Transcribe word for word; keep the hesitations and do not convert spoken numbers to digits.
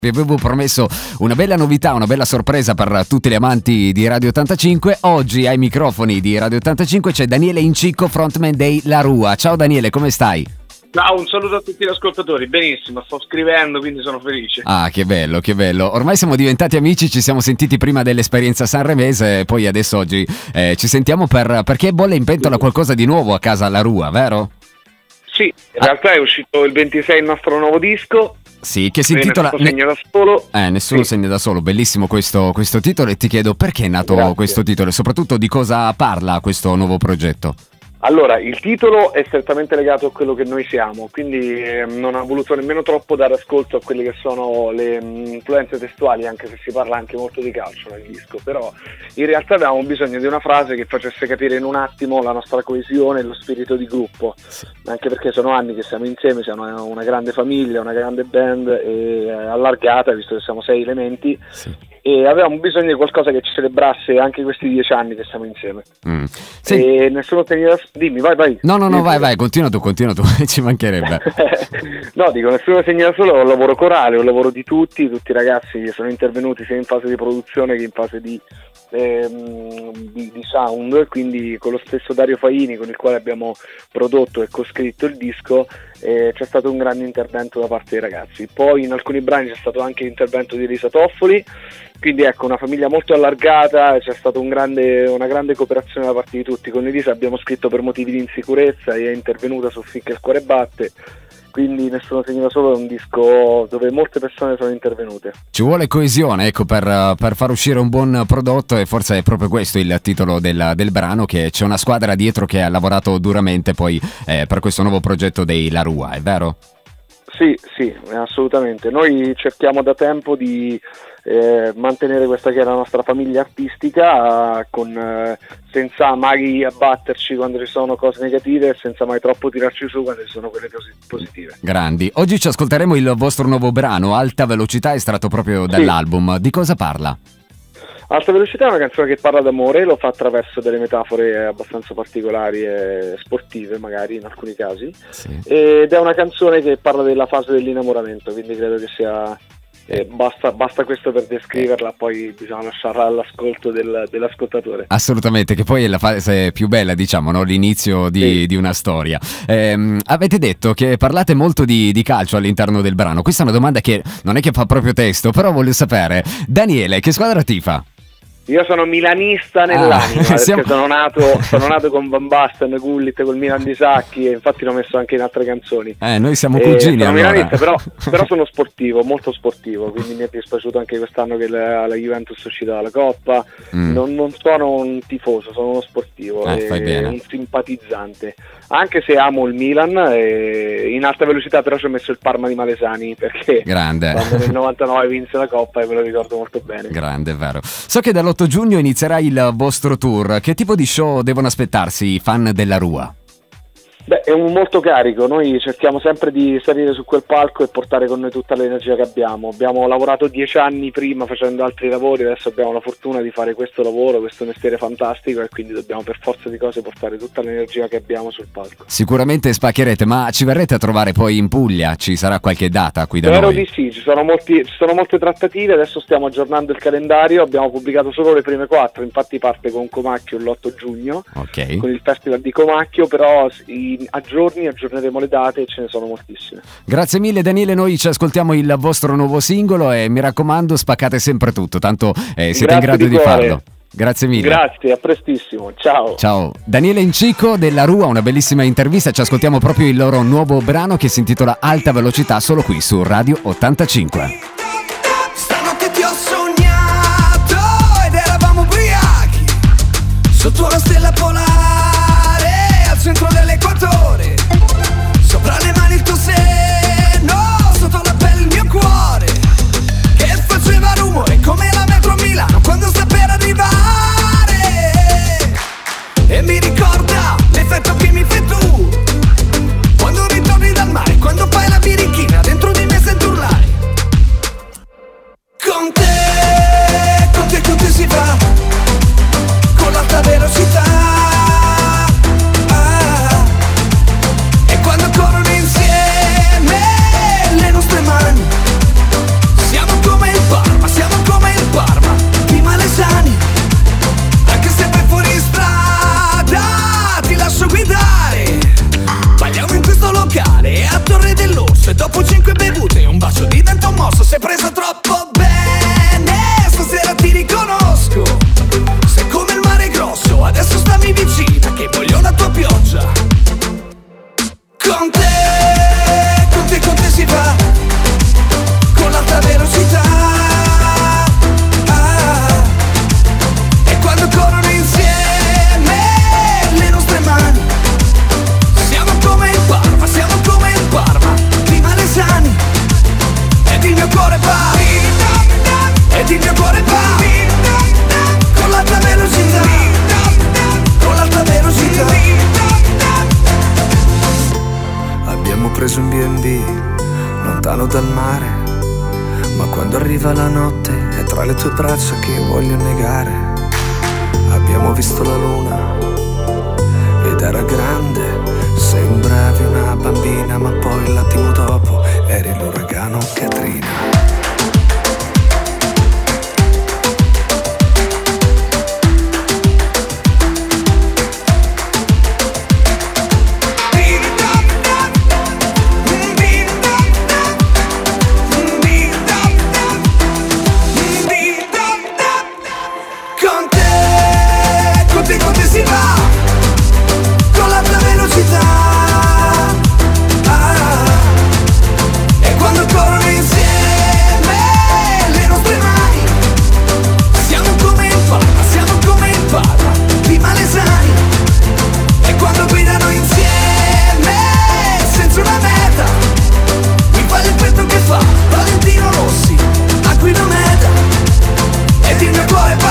Vi avevo promesso una bella novità, una bella sorpresa per tutti gli amanti di Radio ottantacinque. Oggi ai microfoni di Radio ottantacinque c'è Daniele Incicco, frontman dei La Rua. Ciao Daniele, come stai? Ciao, un saluto a tutti gli ascoltatori. Benissimo, sto scrivendo, quindi sono felice. Ah, che bello, che bello. Ormai siamo diventati amici, ci siamo sentiti prima dell'esperienza sanremese, poi adesso oggi eh, ci sentiamo per perché bolle in pentola qualcosa di nuovo a casa La Rua, vero? Sì, in ah. realtà è uscito il ventisei il nostro nuovo disco. Sì, che si intitola Nessuno segna da solo. Eh, nessuno sì. segna da solo, bellissimo questo, questo titolo, e ti chiedo perché è nato Grazie. questo titolo e soprattutto di cosa parla questo nuovo progetto. Allora, il titolo è strettamente legato a quello che noi siamo, quindi eh, non ha voluto nemmeno troppo dare ascolto a quelle che sono le mh, influenze testuali, anche se si parla anche molto di calcio nel disco, però in realtà avevamo bisogno di una frase che facesse capire in un attimo la nostra coesione e lo spirito di gruppo, sì. Anche perché sono anni che siamo insieme, siamo una grande famiglia, una grande band e, eh, allargata, visto che siamo sei elementi, sì. E avevamo bisogno di qualcosa che ci celebrasse anche questi dieci anni che siamo insieme. Mm. Sì. E nessuno teneva... Dimmi, vai, vai. No, no, no, vai, vai, continua tu, continua tu, ci mancherebbe. No, dico, Nessuno segna da solo è un lavoro corale, è un lavoro di tutti, tutti i ragazzi sono intervenuti sia in fase di produzione che in fase di, ehm, di, di sound, quindi con lo stesso Dario Faini, con il quale abbiamo prodotto e coscritto il disco, eh, c'è stato un grande intervento da parte dei ragazzi. Poi in alcuni brani c'è stato anche l'intervento di Elisa Toffoli, quindi ecco, una famiglia molto allargata, c'è stata un grande, una grande cooperazione da parte di tutti. Con Elisa abbiamo scritto per motivi di insicurezza e è intervenuta su Finché il cuore batte, quindi Nessuno segna da solo è un disco dove molte persone sono intervenute. Ci vuole coesione, ecco, per, per far uscire un buon prodotto, e forse è proprio questo il titolo del, del brano, che c'è una squadra dietro che ha lavorato duramente poi eh, per questo nuovo progetto dei La Rua, è vero? Sì, sì, assolutamente. Noi cerchiamo da tempo di eh, mantenere questa che è la nostra famiglia artistica, eh, con, eh, senza mai abbatterci quando ci sono cose negative e senza mai troppo tirarci su quando ci sono quelle cose positive. Grandi. Oggi ci ascolteremo il vostro nuovo brano, Alta Velocità, estratto proprio dall'album. Sì. Di cosa parla? Alta Velocità è una canzone che parla d'amore, lo fa attraverso delle metafore abbastanza particolari e sportive magari in alcuni casi, sì. Ed è una canzone che parla della fase dell'innamoramento, quindi credo che sia eh, basta, basta questo per descriverla, poi bisogna lasciarla all'ascolto del, dell'ascoltatore. Assolutamente, che poi è la fase più bella, diciamo, no? L'inizio di, sì. di una storia. Eh, avete detto che parlate molto di, di calcio all'interno del brano. Questa è una domanda che non è che fa proprio testo, però voglio sapere, Daniele, che squadra tifa? Io sono milanista nell'anima, ah, perché siamo... sono, nato, sono nato con Van Basten, Gullit, col Milan di Sacchi, e infatti l'ho messo anche in altre canzoni. Eh, noi siamo cugini, sono allora. milanista, però, però sono sportivo, molto sportivo, quindi mi è dispiaciuto anche quest'anno che la, la Juventus è uscita dalla Coppa. Mm. Non, non sono un tifoso, sono uno sportivo, eh, fai bene. Un simpatizzante, anche se amo il Milan. E in Alta Velocità però ci ho messo il Parma di Malesani, perché grande. Quando nel novantanove vinse la Coppa, e ve lo ricordo molto bene. Grande, è vero. So che dall'otto giugno inizierà il vostro tour. Che tipo di show devono aspettarsi i fan della Rua? Beh, è un molto carico, noi cerchiamo sempre di salire su quel palco e portare con noi tutta l'energia che abbiamo. Abbiamo lavorato dieci anni prima facendo altri lavori, adesso abbiamo la fortuna di fare questo lavoro, questo mestiere fantastico, e quindi dobbiamo per forza di cose portare tutta l'energia che abbiamo sul palco. Sicuramente spaccherete, ma ci verrete a trovare poi in Puglia? Ci sarà qualche data qui da Spero noi? Di sì, ci sono, molti, ci sono molte trattative, adesso stiamo aggiornando il calendario, abbiamo pubblicato solo le prime quattro, infatti parte con Comacchio l'otto giugno, okay. Con il festival di Comacchio, però in, a giorni aggiorneremo le date e ce ne sono moltissime. Grazie mille Daniele, noi ci ascoltiamo il vostro nuovo singolo e mi raccomando spaccate sempre tutto, tanto eh, siete Grazie in grado di, di farlo. Grazie mille. Grazie, a prestissimo, ciao. Ciao. Daniele Incicco della Rua, una bellissima intervista, ci ascoltiamo proprio il loro nuovo brano che si intitola Alta Velocità, solo qui su Radio ottantacinque. Stanotte ti ho sognato ed eravamo ubriachi sotto una stella polare al centro dell'equatore, sopra le mani il tuo seno, sotto la pelle il mio cuore che faceva rumore come la metro a Milano quando sta per arrivare, e mi ricorda l'effetto che mi fai tu quando ritorni dal mare, quando fai la birichina dentro di me sento urlare. Con te, con te, con te si va con l'alta velocità. Siamo addosso. Sei presa troppo bene, stasera ti riconosco. Sei come il mare grosso, adesso stammi vicina che voglio la tua pioggia. Con te, con te, con te si va, con l'alta velocità. Ah, e quando corrono insieme le nostre mani, siamo come in Parma, siamo come in Parma. Prima le sani, ed il mio cuore va, ed il mio cuore va, con l'alta velocità, con l'alta velocità. Abbiamo preso un B and B lontano dal mare, ma quando arriva la notte è tra le tue braccia che voglio negare. Abbiamo visto la luna ed era grande, sembravi una bambina, ma poi l'attimo dopo eri l'uragano Katrina. Valentino Rossi, Aquino Meta, ed il mio cuore va.